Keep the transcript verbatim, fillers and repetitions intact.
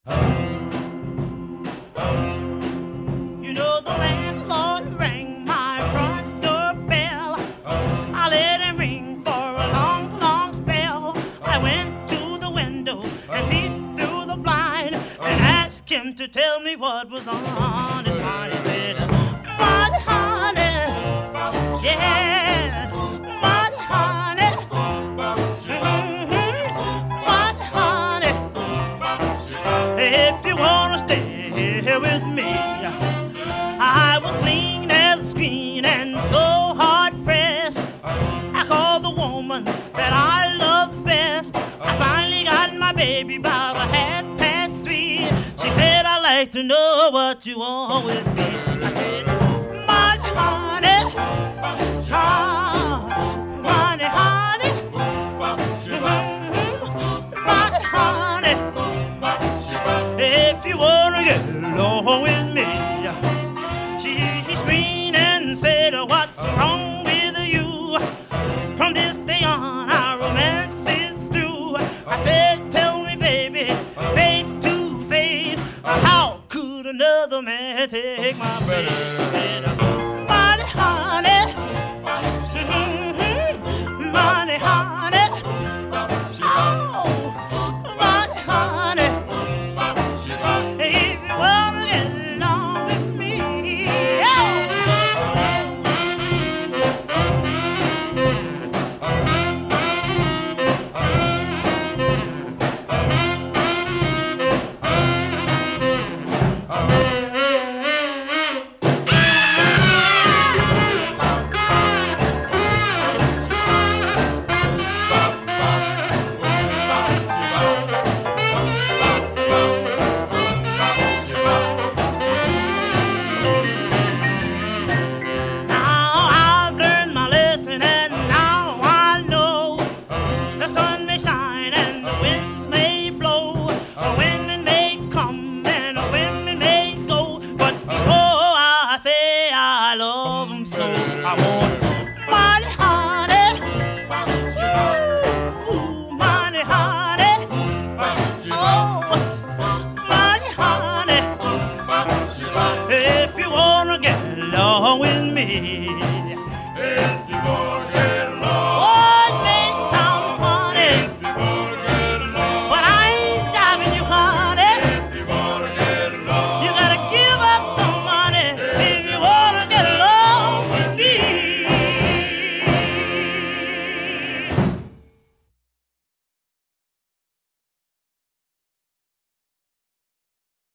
You know the landlord rang my front doorbell. I let him ring for a long, long spell. I went to the window and peeped through the blind and asked him to tell me what was on his mind. He said, "Money, honey, yes, money, honey, mm-hmm, money, honey. If you wanna stay here with me, I was clean as a screen and so hard pressed. I called the woman that I love best. I finally got my baby about a half past three. She said, "I'd like to know what you want with me." I said, "Money, honey, ah, money, honey, mm-hmm, money, honey. If you wanna get along with me." She, she screamed and said, "What's wrong with you? From this day on, our romance is through." I said, "Tell me, baby, face to face, how could another man take my place?" She said, "Money, honey, mm-hmm, money, honey, oh, money, honey. If you wanna get along with me, now I've learned my lesson and now I know the sun may shine and the winds may blow, the women may come and the women may go, but oh, I say I love them so. I want money, honey, ooh, money, honey, oh, money, honey. If you wanna get along with me,